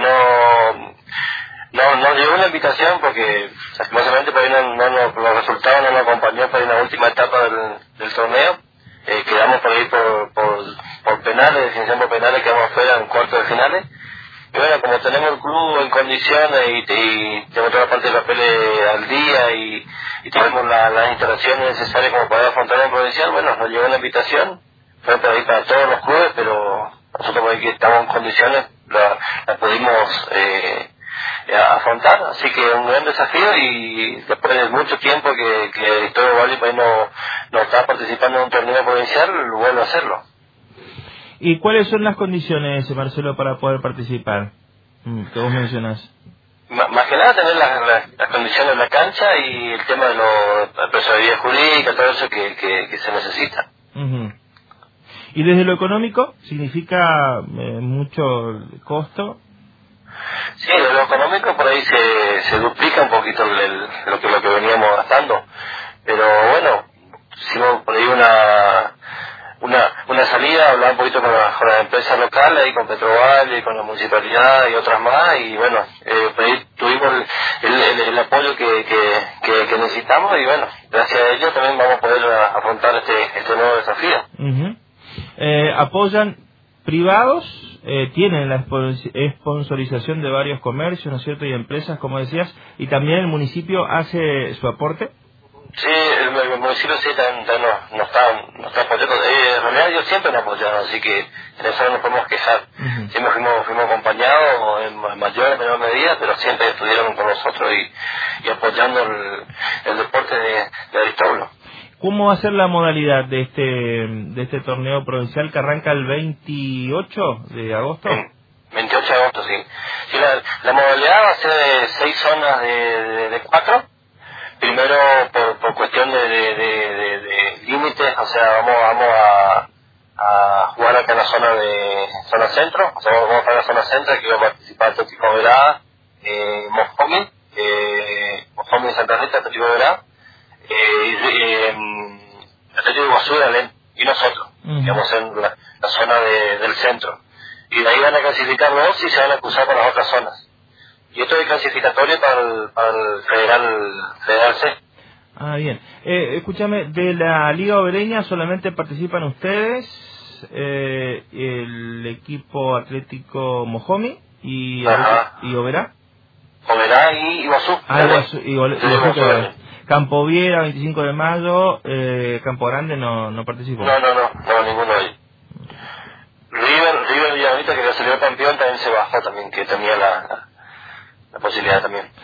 no llegó una invitación porque lastimosamente por ahí los resultados no nos acompañó para una última etapa del torneo. Quedamos por ahí por penales, definición por penales, quedamos fuera en cuartos de finales. Y bueno, como tenemos el club en condiciones y tenemos toda la parte de papeles al día y tenemos las instalaciones necesarias como para afrontar el provincial, bueno, nos llegó una invitación, fue por ahí para todos los clubes, pero nosotros por ahí que estamos en condiciones la pudimos afrontar, así que un gran desafío y después de mucho tiempo que Victoria Valle pues no está participando en un torneo provincial, vuelve a hacerlo. ¿Y cuáles son las condiciones, Marcelo, para poder participar? Que vos mencionás. Más que nada tener las condiciones de la cancha y el tema de la personalidad jurídica, todo eso que se necesita. Uh-huh. ¿Y desde lo económico significa mucho costo? Sí, desde lo económico por ahí se duplica un poquito lo que veníamos gastando, pero bueno, hicimos por ahí una salida, hablaba un poquito con las empresas locales y con Petrovalle y con la municipalidad y otras más y bueno, por ahí tuvimos el apoyo que necesitamos y bueno, gracias a ello también vamos a poder afrontar este nuevo desafío. Uh-huh. ¿Apoyan privados? Tienen la sponsorización de varios comercios, ¿no es cierto?, y empresas, como decías, y también el municipio hace su aporte. Sí, el municipio sí nos está apoyando. En realidad ellos siempre nos apoyaron, así que en eso no nos podemos quejar. Uh-huh. Siempre fuimos acompañados en mayor o menor medida, pero siempre estuvieron con nosotros y apoyando el deporte de Aristóbulo. ¿Cómo va a ser la modalidad de este torneo provincial que arranca el 28 de agosto? 28 de agosto, sí. Sí, la modalidad va a ser de 6 zonas de 4. Primero por cuestión de límites, o sea, vamos a jugar acá en la zona centro, o sea, vamos a jugar en la zona centro que va a participar Atlético Verá, Mojomi Santa Rita, Atlético Verá, Atlético Iguazú y nosotros, digamos en la zona del centro. Y de ahí van a clasificar dos y se van a cruzar para las otras zonas. Y esto es clasificatorio para el Federal C. Ah, bien. Escúchame, de la Liga Obereña solamente participan ustedes, el equipo atlético Mojomi y Oberá. Oberá y Iguazú. Iguazú. Campo Viera, 25 de mayo, Campo Grande no participó. No, ninguno de ellos. River Villavita, que ya salió campeón, también se bajó también, que tenía la posibilidad también.